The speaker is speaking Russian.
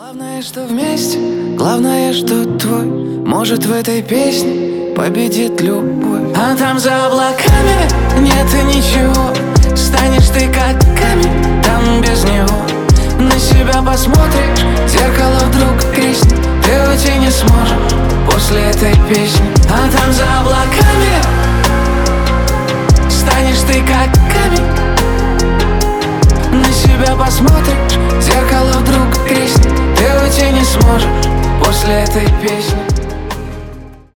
Главное, что вместе, главное, что твой. Может, в этой песне победит любовь. А там за облаками нет и ничего. Станешь ты как камень, там без него. На себя посмотришь, зеркало вдруг треснет. Ты уйти не сможешь после этой песни. А там за облаками станешь ты как камень. На себя посмотришь, зеркало вдруг треснет. Ты уйти не сможешь после этой песни.